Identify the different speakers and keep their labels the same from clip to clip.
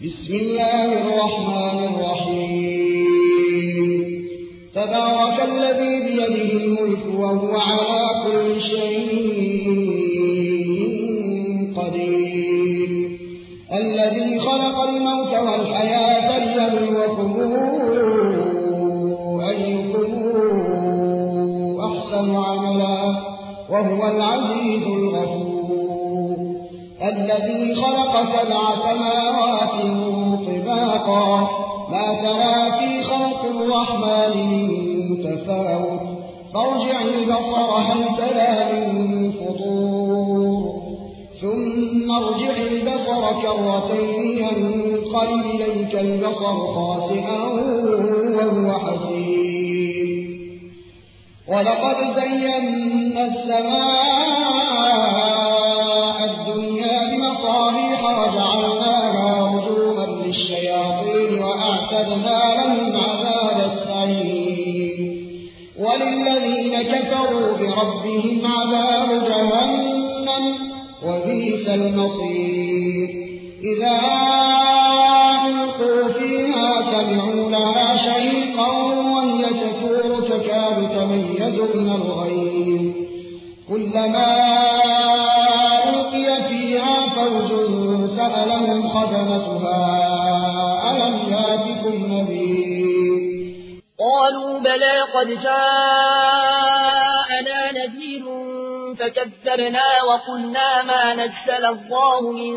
Speaker 1: بسم الله الرحمن الرحيم تبارك الذي بيده الملك وهو على كل شيء قدير الذي خلق الموت والحياة ليبلوكم أيكم أحسن عملا وهو العزيز الغفور الذي خلق 7 سماوات طباقا ما ترى في خلق الرحمن من تفاوت فارجع البصر هل ترى من فطور ثم ارجع البصر كرتين ينقلب إليك البصر خاسئا وهو حسير ولقد زينا السماء الدنيا بمصابيح وجعلناها رجوما للشياطين وأعتدنا لهم عذاب السعير وللذين كفروا بربهم عذاب جهنم وبئس المصير إذا ألقوا فيها سمعوا لها شهيقا وهي تفور تكاد تميز من الغيظ كلما ألقي فيها فوج سألهم خزنتها ألم يأتكم نذير
Speaker 2: قالوا بلى قد جاءنا نذير فكذبنا وقلنا ما نزل الله من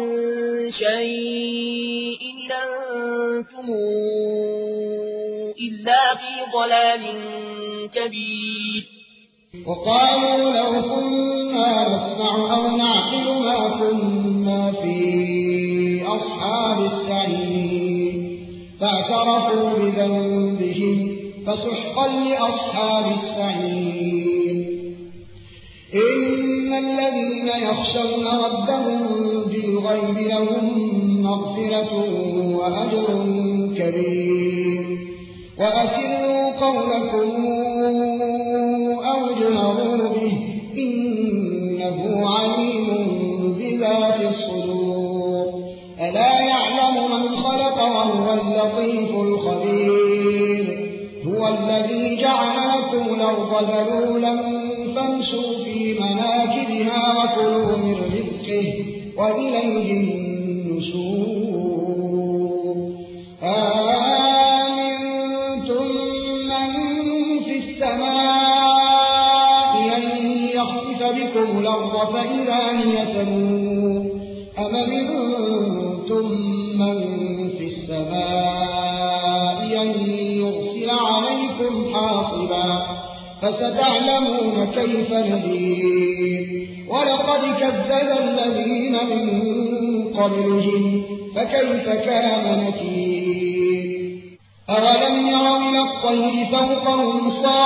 Speaker 2: شيء إن أنتم إلا في ضلال كبير
Speaker 1: وقالوا لو كنا نسمع أو نعقل ما كنا في أصحاب السعير فاعترفوا بذنبهم فسحقا لأصحاب السعير إن الذين يخشون ربهم بالغيب لهم مغفرة وأجر كبير وأسروا قولكم أو اجهروا به إنه عليم بذات الصدور ألا يعلم من خلق وهو اللطيف الخبير هو الذي جعل لكم الأرض ذلولا فامشوا في مناكبها وكلوا من رزقه وإليه النشور آمنتم من في السماء أن يخسف بكم الأرض فإذا هي تمور أم أمنتم من في السماء أن يرسل عليكم حاصبا فستعلمون كيف نذير ولقد كذب الذين من قبلهم فكيف كان نكير أولم يروا إلى الطير فوقهم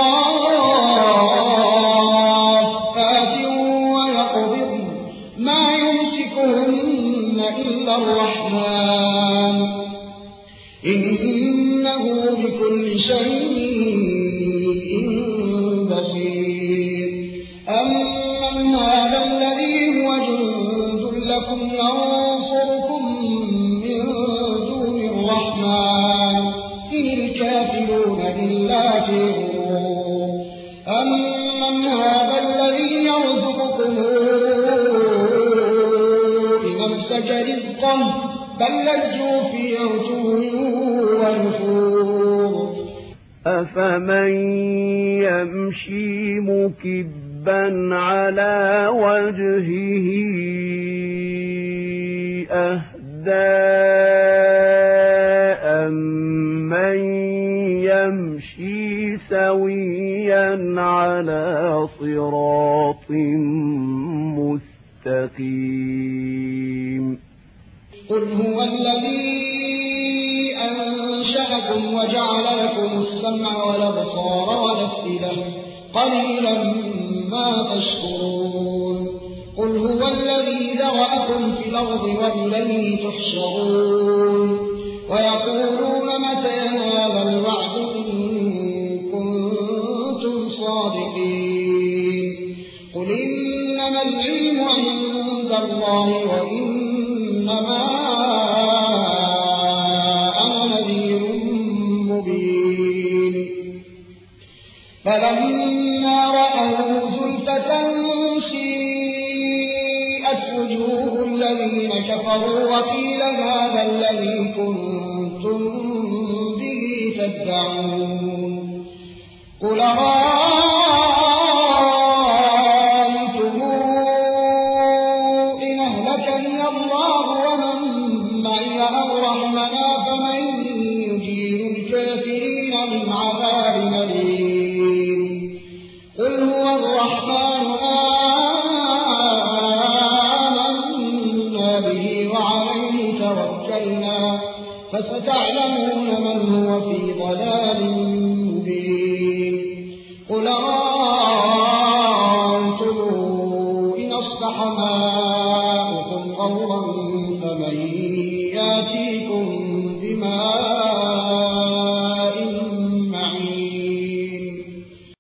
Speaker 1: صافات ويقبضن ما يمسكهن إلا الرحمن إنه بكل شيء بصير أمن هذا الذي هو جند لكم ينصركم من دون الرحمن إن الكافرون إلا في غرور أمن هذا الذي يرزقكم إن أمسك رزقه بل لجوا في عتو ونفور
Speaker 3: أفمن يمشي مكبا على وجهه أهدى أمن يمشي سويا على صراط مستقيم
Speaker 1: قل هو الذي أنشأكم وجعل لكم السمع والأبصار والأفئدة قليلا ما تشكرون قل هو الذي ذرأكم في الأرض وإليه تحشرون ويقولون متى هذا الوعد إن كنتم صادقين قل إنما العلم عند الله وإنما فلما رأوا زلفة سيئت وجوه الذين كفروا وقيل هذا الذي كنتم به تدعون قل رأيتم إن أهلكني الله ومن معي أو رحمنا فمن يجير الكافرين من عذاب أليم قل هو الرحمن آمنا به وعليه توكلنا فستعلمون من هو في ضلال مبين قل